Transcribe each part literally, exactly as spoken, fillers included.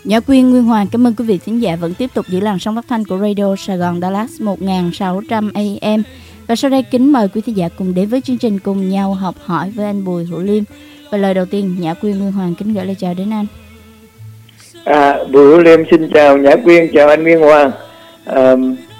Nhã Quyên, Nguyên Hoàng cảm ơn quý vị thính giả vẫn tiếp tục giữ làn sóng phát thanh của Radio Sài Gòn Dallas một nghìn sáu trăm A M. Và sau đây kính mời quý thính giả cùng đến với chương trình Cùng Nhau Học Hỏi với anh Bùi Hữu Liêm. Và lời đầu tiên, Nhã Quyên, Nguyên Hoàng kính gửi lời chào đến anh. À, Bùi Hữu Liêm xin chào Nhã Quyên, chào anh Nguyên Hoàng à,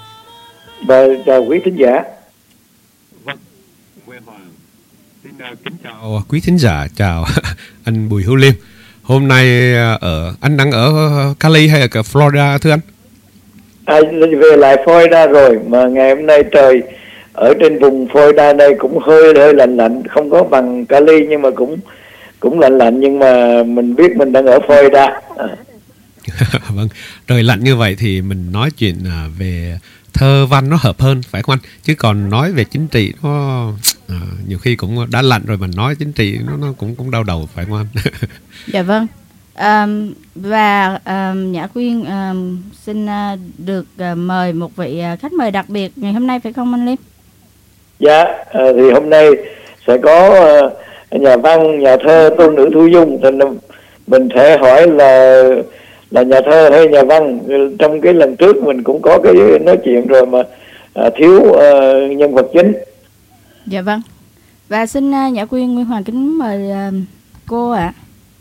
và chào quý thính giả. Vâng, Nguyên Hoàng xin uh, kính chào quý thính giả, chào anh Bùi Hữu Liêm. Hôm nay ở anh đang ở Cali hay ở Florida thưa anh? À, về lại Florida rồi, mà ngày hôm nay trời ở trên vùng Florida đây cũng hơi hơi lạnh lạnh, không có bằng Cali nhưng mà cũng cũng lạnh lạnh, nhưng mà mình biết mình đang ở Florida. À. Vâng, trời lạnh như vậy thì mình nói chuyện về thơ văn nó hợp hơn phải không anh? Chứ còn nói về chính trị nó à, nhiều khi cũng đã lạnh rồi mà nói chính trị nó nó cũng cũng đau đầu phải không anh? Dạ vâng. Um, và um, Nhã Quyên um, xin uh, được uh, mời một vị uh, khách mời đặc biệt ngày hôm nay phải không anh Liêm? Dạ, à, thì hôm nay sẽ có uh, nhà văn, nhà thơ Tôn Nữ Thu Dung. Thì mình sẽ hỏi là là nhà thơ hay nhà văn. Trong cái lần trước mình cũng có cái nói chuyện rồi mà à, thiếu uh, nhân vật chính. Dạ vâng. Và xin uh, Nhã Quyên, Nguyên Hoàng kính mời uh, cô ạ.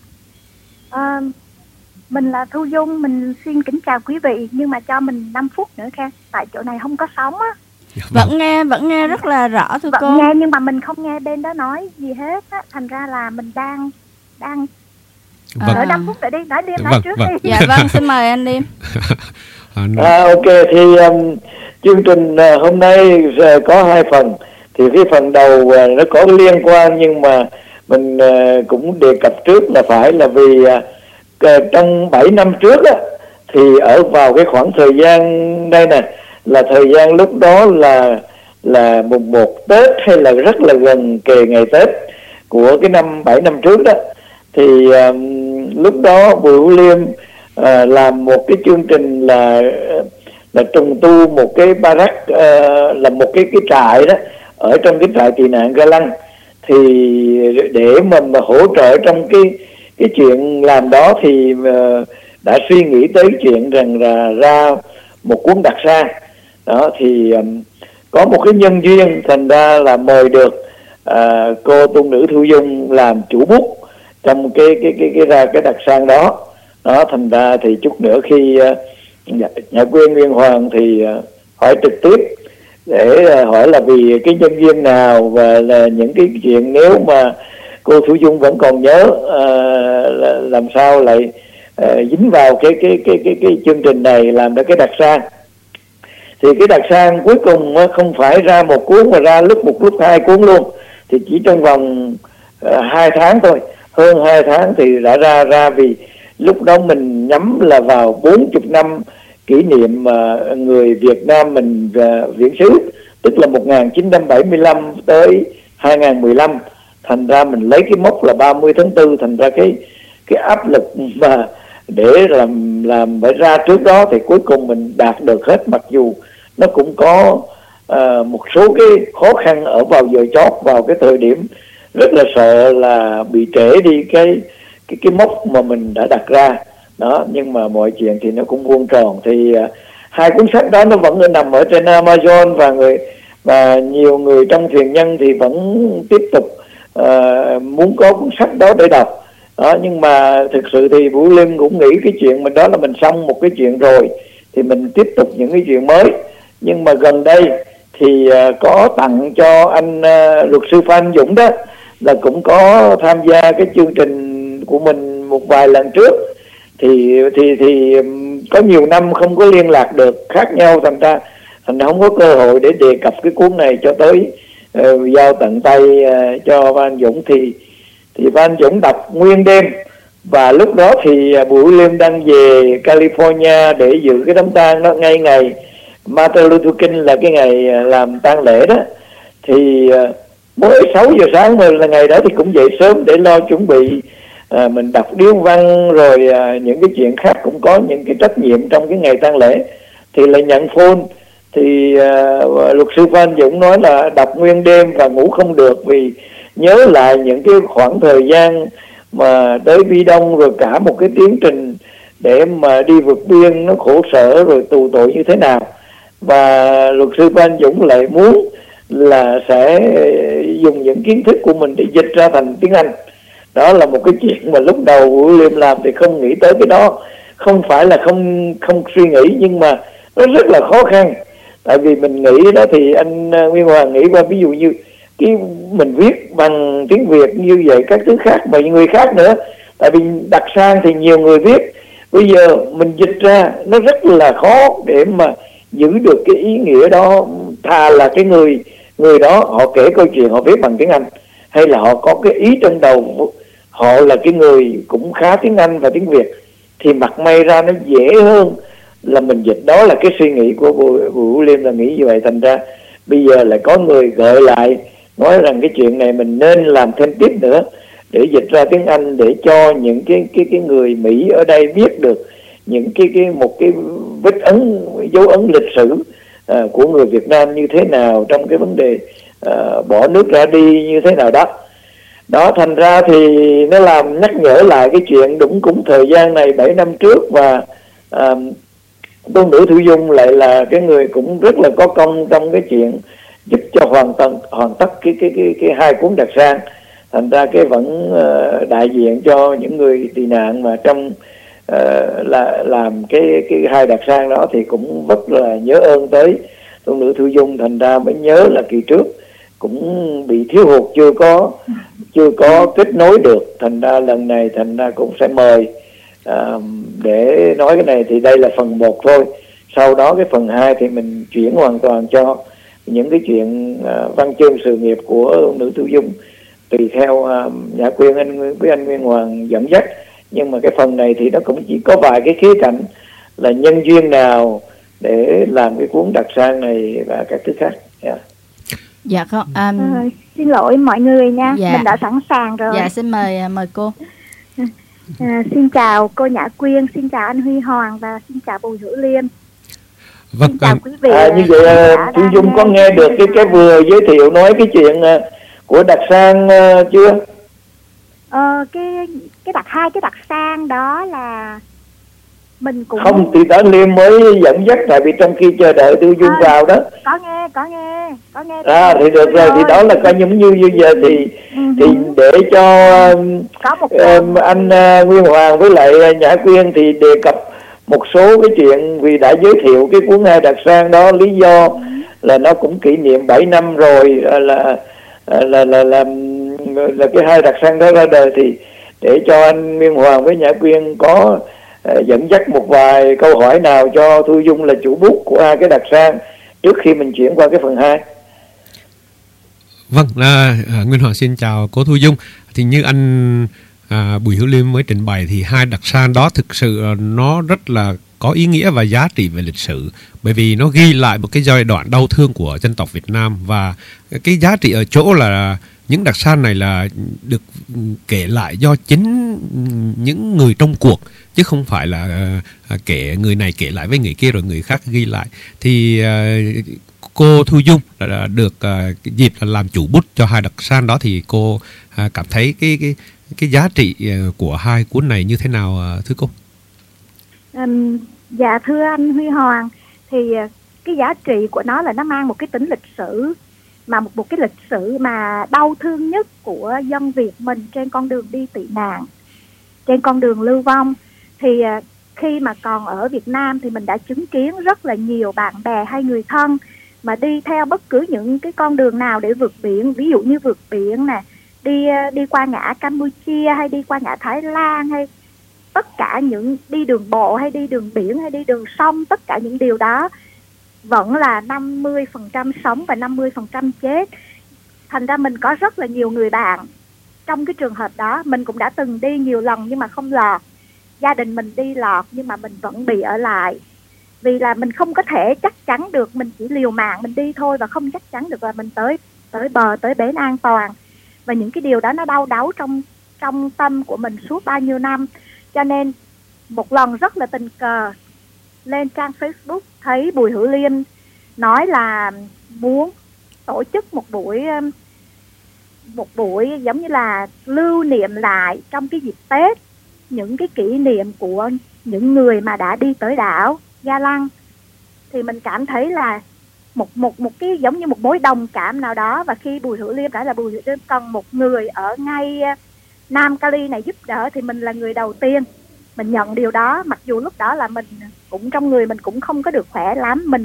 À, mình là Thu Dung, mình xin kính chào quý vị, nhưng mà cho mình năm phút nữa kha, tại chỗ này không có sóng á. Vẫn nghe, vẫn nghe rất là rõ thưa vẫn cô. Vẫn nghe nhưng mà mình không nghe bên đó nói gì hết á, thành ra là mình đang đang vâng. Đợi năm phút nữa đi, nói Liêm nói vâng, trước vâng. đi. Dạ vâng, xin mời anh Liêm. À, ok, thì um, chương trình uh, hôm nay uh, có hai phần. Thì cái phần đầu uh, nó có liên quan, nhưng mà mình uh, cũng đề cập trước là phải là vì uh, trong bảy năm trước á, thì ở vào cái khoảng thời gian đây nè, là thời gian lúc đó là là mùng một Tết, hay là rất là gần kề ngày Tết của cái năm bảy năm trước đó. Thì uh, lúc đó Bùi Hữu Liêm uh, làm một cái chương trình là là trùng tu một cái barrack, uh, là một cái cái trại đó ở trong cái trại tị nạn Ga Lăng. Thì để mà, mà hỗ trợ trong cái cái chuyện làm đó thì uh, đã suy nghĩ tới chuyện rằng là ra một cuốn đặc sa đó. Thì um, có một cái nhân duyên, thành ra là mời được uh, cô Tôn Nữ Thu Dung làm chủ bút trong cái cái cái cái ra cái đặc sang đó đó. Thành ra thì chút nữa khi uh, nhà, nhà Quyên, Nguyên Hoàng thì uh, hỏi trực tiếp để uh, hỏi là vì cái nhân duyên nào, và là những cái chuyện nếu mà cô Thu Dung vẫn còn nhớ uh, là làm sao lại uh, dính vào cái cái cái cái cái chương trình này làm ra cái đặc sang. Thì cái đặc sang cuối cùng uh, không phải ra một cuốn mà ra lúc một lúc hai cuốn luôn. Thì chỉ trong vòng uh, hai tháng thôi, hơn hai tháng thì đã ra ra vì lúc đó mình nhắm là vào bốn mươi năm kỷ niệm uh, người Việt Nam mình uh, viễn xứ, tức là một nghìn chín trăm bảy mươi lăm tới hai nghìn mười lăm. Thành ra mình lấy cái mốc là ba mươi tháng tư, thành ra cái cái áp lực mà để làm làm phải ra trước đó thì cuối cùng mình đạt được hết, mặc dù nó cũng có uh, một số cái khó khăn ở vào giờ chót, vào cái thời điểm rất là sợ là bị trễ đi cái cái cái mốc mà mình đã đặt ra đó. Nhưng mà mọi chuyện thì nó cũng vuông tròn. Thì uh, hai cuốn sách đó nó vẫn nằm ở trên Amazon, và người và nhiều người trong thuyền nhân thì vẫn tiếp tục uh, muốn có cuốn sách đó để đọc đó. Nhưng mà thực sự thì Bùi Liêm cũng nghĩ cái chuyện mình đó là mình xong một cái chuyện rồi, thì mình tiếp tục những cái chuyện mới. Nhưng mà gần đây thì uh, có tặng cho anh uh, luật sư Phan Dũng đó, là cũng có tham gia cái chương trình của mình một vài lần trước. Thì thì thì có nhiều năm không có liên lạc được, khác nhau, thành ra thành ra không có cơ hội để đề cập cái cuốn này cho tới uh, giao tận tay uh, cho Phan Dũng. Thì thì Phan Dũng đọc nguyên đêm, và lúc đó thì uh, Bùi Liêm đang về California để dự cái đám tang đó, ngay ngày Martin Luther King là cái ngày uh, làm tang lễ đó. Thì uh, mới sáu giờ sáng mà là ngày đó thì cũng dậy sớm để lo chuẩn bị, à, mình đọc điếu văn rồi à, những cái chuyện khác, cũng có những cái trách nhiệm trong cái ngày tang lễ. Thì lại nhận phone thì à, luật sư Phan Dũng nói là đọc nguyên đêm và ngủ không được, vì nhớ lại những cái khoảng thời gian mà tới Bi Đông, rồi cả một cái tiến trình để mà đi vượt biên nó khổ sở rồi tù tội như thế nào. Và luật sư Phan Dũng lại muốn là sẽ dùng những kiến thức của mình để dịch ra thành tiếng Anh. Đó là một cái chuyện mà lúc đầu William làm thì không nghĩ tới cái đó. Không phải là không không suy nghĩ, nhưng mà nó rất là khó khăn. Tại vì mình nghĩ đó thì anh Nguyên Hoàng nghĩ qua, ví dụ như cái mình viết bằng tiếng Việt như vậy, các thứ khác mà người khác nữa. Tại vì đặt sang thì nhiều người viết, bây giờ mình dịch ra nó rất là khó để mà giữ được cái ý nghĩa đó. Thà là cái người người đó họ kể câu chuyện họ viết bằng tiếng Anh, hay là họ có cái ý trong đầu, họ là cái người cũng khá tiếng Anh và tiếng Việt, thì mặt may ra nó dễ hơn là mình dịch. Đó là cái suy nghĩ của Bùi William là nghĩ như vậy. Thành ra bây giờ lại có người gợi lại nói rằng cái chuyện này mình nên làm thêm tiếp nữa để dịch ra tiếng Anh, để cho những cái cái cái người Mỹ ở đây biết được những cái cái một cái vết ấn, dấu ấn lịch sử à, của người Việt Nam như thế nào trong cái vấn đề à, bỏ nước ra đi như thế nào đó. Đó, thành ra thì nó làm nhắc nhở lại cái chuyện đúng cũng thời gian này bảy năm trước. Và à, tôn nữ Thu Dung lại là cái người cũng rất là có công trong cái chuyện giúp cho hoàn tất hoàn tất cái cái cái cái hai cuốn đặc sang. Thành ra cái vẫn uh, đại diện cho những người tị nạn mà trong uh, là làm cái cái hai đặc sang đó thì cũng rất là nhớ ơn tới tôn nữ Thu Dung. Thành ra mới nhớ là kỳ trước cũng bị thiếu hụt, chưa có chưa có kết nối được. Thành ra lần này thành ra cũng sẽ mời uh, để nói cái này. Thì đây là phần một thôi, sau đó cái phần hai thì mình chuyển hoàn toàn cho những cái chuyện uh, văn chương sự nghiệp của nữ Thu Dung, tùy theo uh, nhà quyền anh với anh Nguyên Hoàng dẫn dắt. Nhưng mà cái phần này thì nó cũng chỉ có vài cái khía cạnh là nhân duyên nào để làm cái cuốn đặc sang này và các thứ khác. Yeah. Dạ không. Um... À, xin lỗi mọi người nha, dạ. Mình đã sẵn sàng rồi. Dạ xin mời mời cô. À, xin chào cô Nhã Quyên, xin chào anh Huy Hoàng và xin chào Bùi Hữu Liêm. Vâng, xin chào quý vị. À, như vậy Thu Dung có nghe được cái cái vừa giới thiệu nói cái chuyện uh, của đặc sang uh, chưa? Ờ, cái cái đặc hai cái đặc sang đó là mình cũng không, thì đã Liêm mới dẫn dắt, tại vì trong khi chờ đợi Thu Dung à, vào đó. Có nghe, có nghe, có nghe. À thì được rồi, thì đó là coi giống như như giờ thì uh-huh. thì để cho um, um, anh uh, Nguyên Hoàng với lại uh, Nhã Quyên thì đề cập một số cái chuyện, vì đã giới thiệu cái cuốn hai đặc sang đó, lý do uh-huh. là nó cũng kỷ niệm bảy năm rồi là là là là, là, là, là cái hai đặc sang đó ra đời, thì để cho anh Nguyên Hoàng với Nhã Quyên có uh, dẫn dắt một vài câu hỏi nào cho Thu Dung là chủ bút của hai cái đặc sang trước khi mình chuyển qua cái phần hai. Vâng, à, Nguyên Hoàng xin chào cô Thu Dung. Thì như anh à, Bùi Hữu Liêm mới trình bày thì hai đặc sang đó thực sự nó rất là có ý nghĩa và giá trị về lịch sử, bởi vì nó ghi lại một cái giai đoạn đau thương của dân tộc Việt Nam. Và cái giá trị ở chỗ là những đặc sang này là được kể lại do chính những người trong cuộc, chứ không phải là uh, kể người này kể lại với người kia rồi người khác ghi lại. Thì uh, cô Thu Dung đã được uh, dịp là làm chủ bút cho hai đặc sang đó, thì cô uh, cảm thấy cái cái cái giá trị uh, của hai cuốn này như thế nào uh, thưa cô? Um, dạ thưa anh Huy Hoàng, thì uh, cái giá trị của nó là nó mang một cái tính lịch sử, mà một một cái lịch sử mà đau thương nhất của dân Việt mình trên con đường đi tị nạn, trên con đường lưu vong. Thì uh, khi mà còn ở Việt Nam thì mình đã chứng kiến rất là nhiều bạn bè hay người thân mà đi theo bất cứ những cái con đường nào để vượt biển, ví dụ như vượt biển nè, đi đi qua ngã Campuchia hay đi qua ngã Thái Lan, hay tất cả những đi đường bộ hay đi đường biển hay đi đường sông, tất cả những điều đó vẫn là năm mươi phần trăm sống và năm mươi phần trăm chết. Thành ra mình có rất là nhiều người bạn trong cái trường hợp đó. Mình cũng đã từng đi nhiều lần nhưng mà không lọt. Gia đình mình đi lọt nhưng mà mình vẫn bị ở lại. Vì là mình không có thể chắc chắn được, mình chỉ liều mạng mình đi thôi và không chắc chắn được là mình tới tới bờ, tới bến an toàn. Và những cái điều đó nó đau đáu trong trong tâm của mình suốt bao nhiêu năm. Cho nên một lần rất là tình cờ lên trang Facebook thấy Bùi Hữu Liêm nói là muốn tổ chức một buổi một buổi giống như là lưu niệm lại trong cái dịp Tết những cái kỷ niệm của những người mà đã đi tới đảo Ga Lăng, thì mình cảm thấy là một một một cái giống như một mối đồng cảm nào đó. Và khi Bùi Hữu Liêm đã là Bùi Hữu Liêm cần một người ở ngay Nam Cali này giúp đỡ, thì mình là người đầu tiên mình nhận điều đó. Mặc dù lúc đó là mình cũng trong người mình cũng không có được khỏe lắm. Mình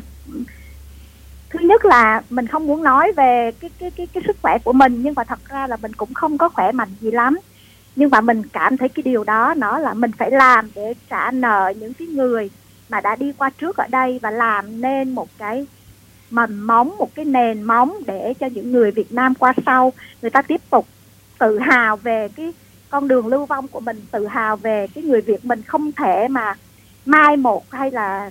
thứ nhất là mình không muốn nói về cái cái cái cái sức khỏe của mình, nhưng mà thật ra là mình cũng không có khỏe mạnh gì lắm. Nhưng mà mình cảm thấy cái điều đó nó là mình phải làm để trả nợ những cái người mà đã đi qua trước ở đây, và làm nên một cái mầm móng, một cái nền móng để cho những người Việt Nam qua sau người ta tiếp tục tự hào về cái con đường lưu vong của mình, tự hào về cái người Việt mình không thể mà mai một hay là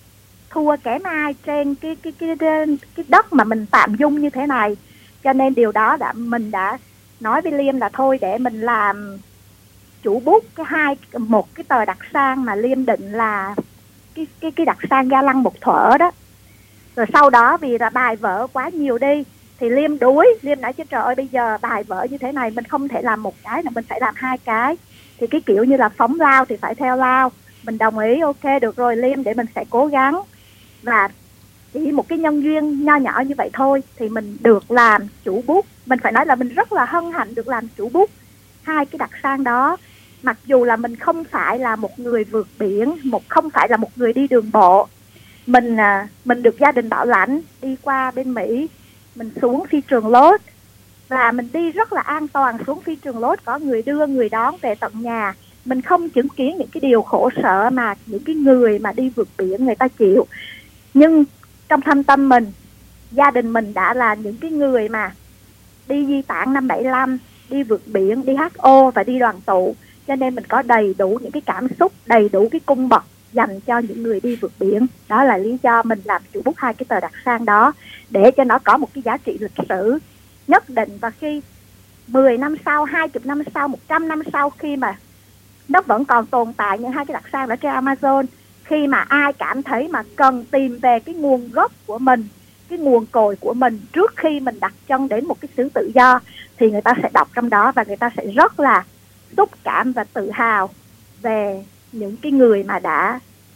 thua kém ai trên cái cái cái cái đất mà mình tạm dung như thế này. Cho nên điều đó đã mình đã nói với Liêm là thôi để mình làm chủ bút cái hai một cái tờ đặc sang mà Liêm định là cái cái cái đặc sang Ga Lăng một thuở đó. Rồi sau đó vì là bài vở quá nhiều đi thì Liêm đuối, Liêm nói chứ trời ơi bây giờ bài vở như thế này mình không thể làm một cái, là mình phải làm hai cái. Thì cái kiểu như là phóng lao thì phải theo lao. Mình đồng ý, ok được rồi Liêm, để mình sẽ cố gắng. Và chỉ một cái nhân duyên nho nhỏ như vậy thôi thì mình được làm chủ bút. Mình phải nói là mình rất là hân hạnh được làm chủ bút hai cái đặc sang đó. Mặc dù là mình không phải là một người vượt biển, một không phải là một người đi đường bộ. Mình à, mình được gia đình bảo lãnh đi qua bên Mỹ, mình xuống phi trường Lốt và mình đi rất là an toàn. Xuống phi trường Lốt có người đưa người đón về tận nhà. Mình không chứng kiến những cái điều khổ sở mà những cái người mà đi vượt biển người ta chịu. Nhưng trong thâm tâm mình, gia đình mình đã là những cái người mà đi di tản năm bảy lăm, đi vượt biển, đi hát o và đi đoàn tụ. Cho nên mình có đầy đủ những cái cảm xúc, đầy đủ cái cung bậc dành cho những người đi vượt biển. Đó là lý do mình làm chủ bút hai cái tờ đặc sang đó, để cho nó có một cái giá trị lịch sử nhất định. Và khi mười năm sau, hai mươi năm sau, một trăm năm sau, khi mà nó vẫn còn tồn tại những hai cái đặc sang ở trên Amazon, khi mà ai cảm thấy mà cần tìm về cái nguồn gốc của mình, cái nguồn cội của mình trước khi mình đặt chân đến một cái xứ tự do, thì người ta sẽ đọc trong đó và người ta sẽ rất là xúc cảm và tự hào về những cái người mà đã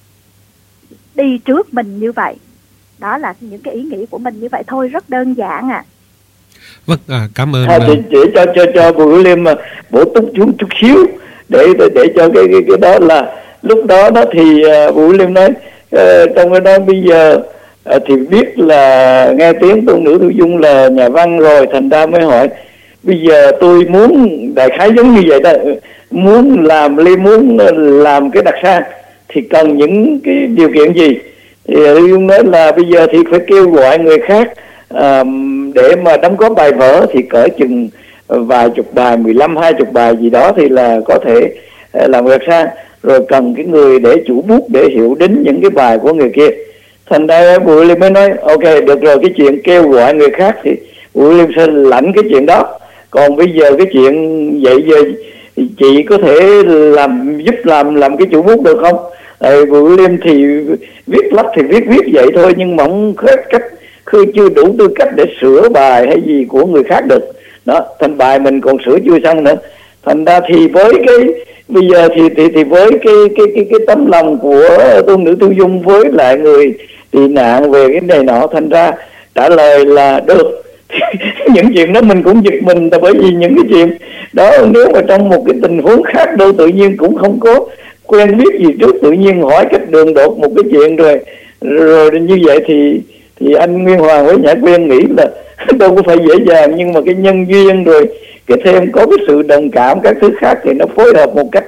đi trước mình như vậy. Đó là những cái ý nghĩ của mình như vậy thôi, rất đơn giản ạ. À. Vâng, à, cảm ơn. À, để, để cho cho cho Bùi Hữu Liêm bổ túc xuống chút xíu để để, để cho cái, cái cái đó là lúc đó đó thì uh, Bùi Hữu Liêm nói uh, trong cái đó bây giờ uh, thì biết là nghe tiếng Tôn Nữ Thu Dung là nhà văn rồi, thành ra mới hỏi bây giờ tôi muốn đại khái giống như vậy đó, muốn làm Liêm muốn làm cái đặc sang thì cần những cái điều kiện gì. Thì Lưu Dung nói là bây giờ thì phải kêu gọi người khác à, để mà đóng góp bài vở, thì cỡ chừng vài chục bài, mười lăm hai chục bài gì đó thì là có thể làm đặc sang. Rồi cần cái người để chủ bút để hiểu đính những cái bài của người kia. Thành ra Bùi Liêm mới nói ok được rồi, cái chuyện kêu gọi người khác thì Bùi Liêm sẽ lãnh cái chuyện đó. Còn bây giờ cái chuyện vậy giờ chị có thể làm giúp làm làm cái chủ bút được không? Tại Bùi Liêm thì viết lách thì viết viết vậy thôi, nhưng mà không hết cách, khơi chưa đủ tư cách để sửa bài hay gì của người khác được. Đó, thành bài mình còn sửa chưa xong nữa. Thành ra thì với cái bây giờ thì thì thì với cái cái cái cái tấm lòng của Tôn Nữ Thu Dung với lại người tị nạn về cái này nọ, thành ra trả lời là được. Những chuyện đó mình cũng giật mình, tại bởi vì những cái chuyện đó nếu mà trong một cái tình huống khác đâu tự nhiên cũng không có quen biết gì trước, tự nhiên hỏi cách đường đột một cái chuyện rồi rồi như vậy thì thì anh Nguyên Hoàng với Nhã Quyên nghĩ là đâu có phải dễ dàng, nhưng mà cái nhân duyên rồi cái thêm có cái sự đồng cảm các thứ khác thì nó phối hợp một cách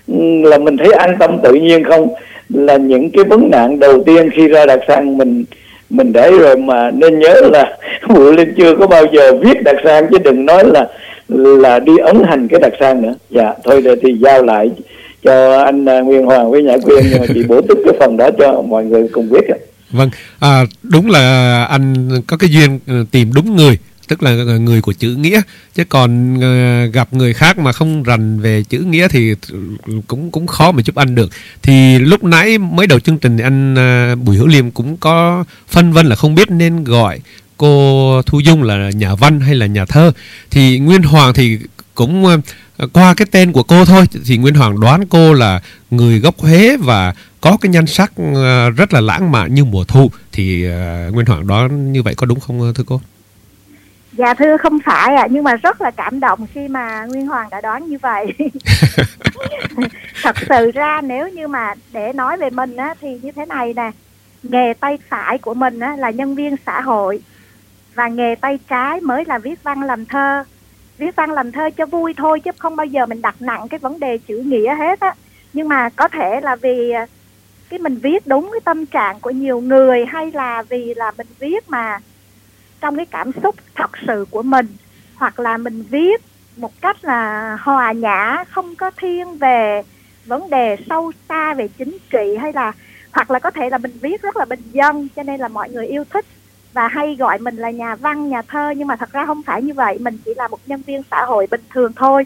là mình thấy an tâm tự nhiên. Không là những cái vấn nạn đầu tiên khi ra đặc sang mình mình để rồi, mà nên nhớ là Bùi Liêm chưa có bao giờ viết đặc sang, chứ đừng nói là là đi ấn hành cái đặc sang nữa. Dạ thôi để thì giao lại cho anh Nguyên Hoàng với Nhã Quyên, nhưng mà chị bổ túc cái phần đó cho mọi người cùng biết. Vâng, à, đúng là anh có cái duyên tìm đúng người, tức là người của chữ nghĩa, chứ còn uh, gặp người khác mà không rành về chữ nghĩa thì cũng cũng khó mà giúp anh được. Thì lúc nãy mới đầu chương trình anh uh, Bùi Hữu Liêm cũng có phân vân là không biết nên gọi cô Thu Dung là nhà văn hay là nhà thơ. Thì Nguyên Hoàng thì cũng uh, qua cái tên của cô thôi thì Nguyên Hoàng đoán cô là người gốc Huế và có cái nhan sắc uh, rất là lãng mạn như mùa thu. Thì uh, Nguyên Hoàng đoán như vậy có đúng không thưa cô? Dạ thưa không phải ạ, à, nhưng mà rất là cảm động khi mà Nguyên Hoàng đã đoán như vậy. Thật sự ra nếu như mà để nói về mình á, thì như thế này nè, nghề tay phải của mình á, là nhân viên xã hội, và nghề tay trái mới là viết văn làm thơ. Viết văn làm thơ cho vui thôi chứ không bao giờ mình đặt nặng cái vấn đề chữ nghĩa hết á. Nhưng mà có thể là vì cái mình viết đúng cái tâm trạng của nhiều người, hay là vì là mình viết mà trong cái cảm xúc thật sự của mình, hoặc là mình viết một cách là hòa nhã, không có thiên về vấn đề sâu xa về chính trị, hay là hoặc là có thể là mình viết rất là bình dân, cho nên là mọi người yêu thích và hay gọi mình là nhà văn, nhà thơ. Nhưng mà thật ra không phải như vậy, mình chỉ là một nhân viên xã hội bình thường thôi.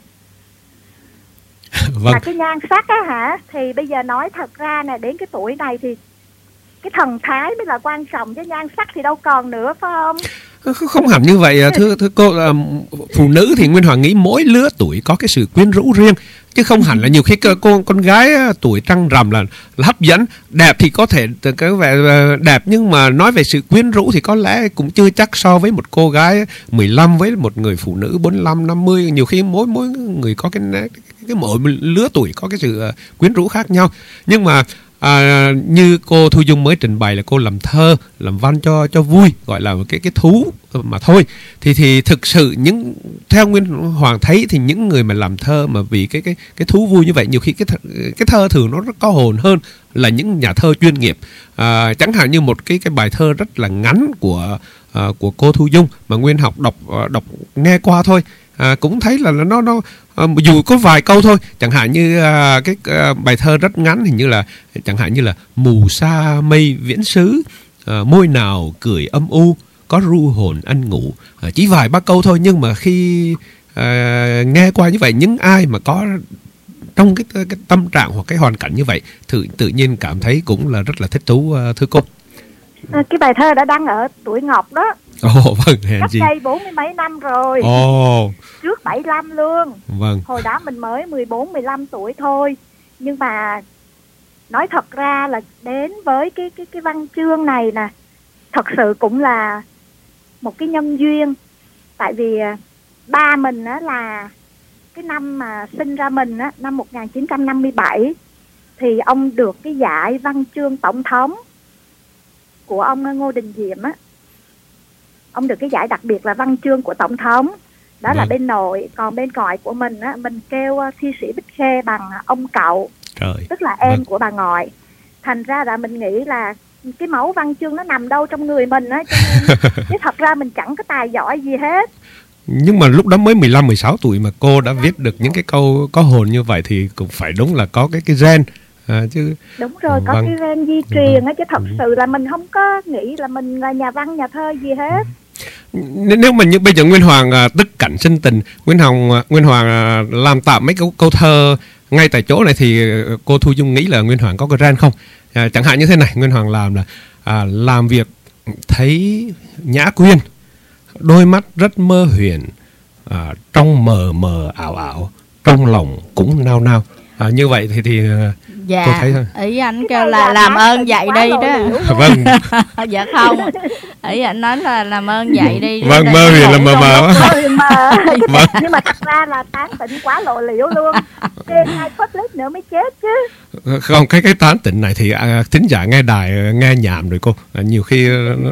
Vâng. Mà cái nhan sắc á hả, thì bây giờ nói thật ra nè, đến cái tuổi này thì cái thần thái mới là quan trọng, chứ nhan sắc thì đâu còn nữa, phải không? Không hẳn như vậy thưa thưa cô. Phụ nữ thì Nguyên Hoàng nghĩ mỗi lứa tuổi có cái sự quyến rũ riêng, chứ không hẳn là nhiều khi cô con gái tuổi trăng rằm là, là hấp dẫn, đẹp thì có thể cái vẻ đẹp, nhưng mà nói về sự quyến rũ thì có lẽ cũng chưa chắc so với một cô gái mười lăm với một người phụ nữ bốn mươi lăm năm mươi. Nhiều khi mỗi mỗi người có cái cái mỗi lứa tuổi có cái sự quyến rũ khác nhau. Nhưng mà À, như cô Thu Dung mới trình bày là cô làm thơ, làm văn cho cho vui, gọi là cái cái thú mà thôi. Thì thì thực sự những theo Nguyên Hoàng thấy thì những người mà làm thơ mà vì cái cái cái thú vui như vậy, nhiều khi cái th, cái thơ thường nó rất có hồn hơn là những nhà thơ chuyên nghiệp. À, chẳng hạn như một cái cái bài thơ rất là ngắn của à, của cô Thu Dung mà Nguyên học đọc đọc nghe qua thôi. À, cũng thấy là nó nó à, dù có vài câu thôi, chẳng hạn như à, cái à, bài thơ rất ngắn, hình như là chẳng hạn như là mù sa mây viễn xứ, à, môi nào cười âm u, có ru hồn anh ngủ, à, chỉ vài ba câu thôi, nhưng mà khi à, nghe qua như vậy, những ai mà có trong cái, cái tâm trạng hoặc cái hoàn cảnh như vậy tự tự nhiên cảm thấy cũng là rất là thích thú. À, thưa cô, à, cái bài thơ đã đăng ở Tuổi Ngọc đó. Ồ, oh, vâng, hèn cách gì. đây bốn mươi mấy năm rồi. Ồ. Oh. Trước bảy mươi lăm luôn. Vâng. Hồi đó mình mới mười bốn mười lăm tuổi thôi. Nhưng mà nói thật ra là đến với cái cái cái văn chương này nè, thật sự cũng là một cái nhân duyên. Tại vì ba mình á là cái năm mà sinh ra mình á, năm một nghìn chín trăm năm mươi bảy, thì ông được cái giải văn chương tổng thống của ông Ngô Đình Diệm á. Ông được cái giải đặc biệt là văn chương của tổng thống. Đó vâng. Là bên nội. Còn bên ngoại của mình á, mình kêu thi sĩ Bích Khê bằng ông cậu. Trời. Tức là em vâng. của bà ngoại. Thành ra là mình nghĩ là cái máu văn chương nó nằm đâu trong người mình á, cho nên chứ thật ra mình chẳng có tài giỏi gì hết. Nhưng mà lúc đó mới mười lăm mười sáu tuổi mà cô đã viết được những cái câu có hồn như vậy thì cũng phải đúng là có cái cái gen. À, chứ đúng rồi, có vâng. cái gen di truyền á, chứ thật sự là mình không có nghĩ là mình là nhà văn nhà thơ gì hết. Nếu mà như bây giờ Nguyên Hoàng à, tức cảnh sinh tình, Nguyên Hoàng Nguyên Hoàng à, làm tạm mấy câu câu thơ ngay tại chỗ này thì cô Thu Dung nghĩ là Nguyên Hoàng có cái gen không? À, chẳng hạn như thế này, Nguyên Hoàng làm là à, làm việc thấy nhã quyên, đôi mắt rất mơ huyền, à, trong mờ mờ ảo ảo, trong lòng cũng nao nao. À, như vậy thì thì dạ, cô thấy thôi. Ý anh kêu là làm ơn dạy đi đó. Vâng. Dạ không. Ý anh nói là làm ơn dạy đi. Vâng, mơ huyền là mờ mờ. Vâng. Nhưng mà thật ra là tán tỉnh quá lộ liễu luôn. Trên hai public nữa mới chết chứ. Không, cái cái tán tỉnh này thì à, thính giả nghe đài nghe nhảm rồi cô. À, nhiều khi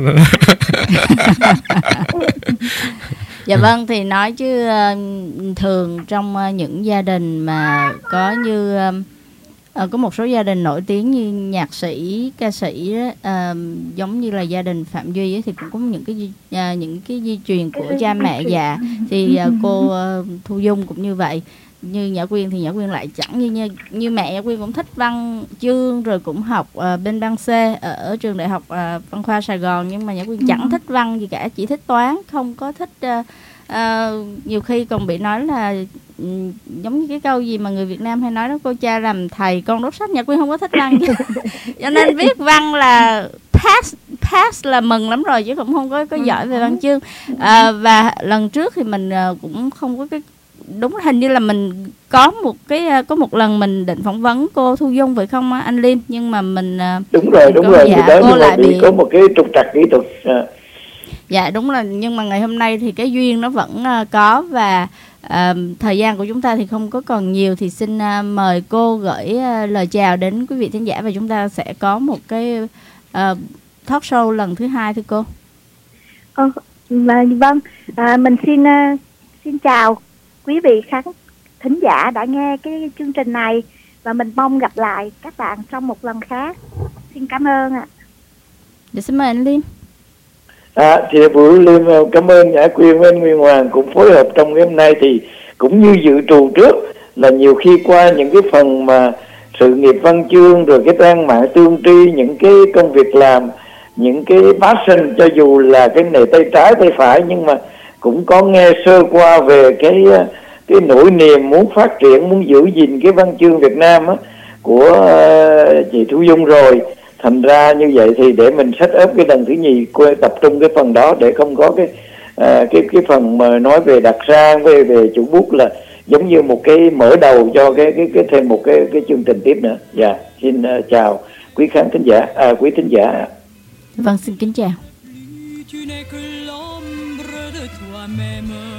dạ vâng, thì nói chứ thường trong những gia đình mà có như có một số gia đình nổi tiếng như nhạc sĩ, ca sĩ đó, giống như là gia đình Phạm Duy ấy, thì cũng có những cái những cái di truyền của cha mẹ già. Thì cô Thu Dung cũng như vậy. Như Nhã Quyên thì Nhã Quyên lại chẳng như như, như mẹ Nhã Quyên cũng thích văn chương, rồi cũng học uh, bên Ban C ở, ở trường đại học uh, Văn khoa Sài Gòn, nhưng mà Nhã Quyên chẳng thích văn gì cả, chỉ thích toán, không có thích uh, uh, nhiều khi còn bị nói là um, giống như cái câu gì mà người Việt Nam hay nói đó, cô cha làm thầy con đốt sách. Nhã Quyên không có thích văn cho nên viết văn là pass pass là mừng lắm rồi, chứ cũng không có có giỏi về văn chương. Uh, và lần trước thì mình uh, cũng không có cái đúng hình như là mình có một cái có một lần mình định phỏng vấn cô Thu Dung vậy không anh Liêm, nhưng mà mình đúng rồi mình đúng có, rồi dạ, đó, cô nhưng lại mà bị có một cái trục trặc kỹ thuật. À. Dạ đúng là, nhưng mà ngày hôm nay thì cái duyên nó vẫn uh, có, và uh, thời gian của chúng ta thì không có còn nhiều, thì xin uh, mời cô gửi uh, lời chào đến quý vị thính giả, và chúng ta sẽ có một cái uh, talk show lần thứ hai thưa cô. Ờ, vâng, à, mình xin uh, xin chào quý vị khán thính giả đã nghe cái chương trình này, và mình mong gặp lại các bạn trong một lần khác. Xin cảm ơn ạ. Dạ, xin mời anh Liêm. À, thì buổi Liêm cảm ơn Nhã Quyên với anh Nguyên Hoàng cũng phối hợp trong ngày hôm nay, thì cũng như dự trù trước là nhiều khi qua những cái phần mà sự nghiệp văn chương, rồi cái trang mạng tương tri, những cái công việc làm, những cái passion, cho dù là cái này tay trái tay phải, nhưng mà cũng có nghe sơ qua về cái cái nỗi niềm muốn phát triển, muốn giữ gìn cái văn chương Việt Nam á, của uh, chị Thu Dung rồi. Thành ra như vậy thì để mình set up cái lần thứ nhì, tập trung cái phần đó để không có cái uh, cái cái phần mà nói về đặc sang, về về chủ bút là giống như một cái mở đầu cho cái cái cái thêm một cái cái chương trình tiếp nữa. Dạ, yeah. Xin uh, chào quý khán thính giả, à, quý thính giả. Vâng, xin kính chào.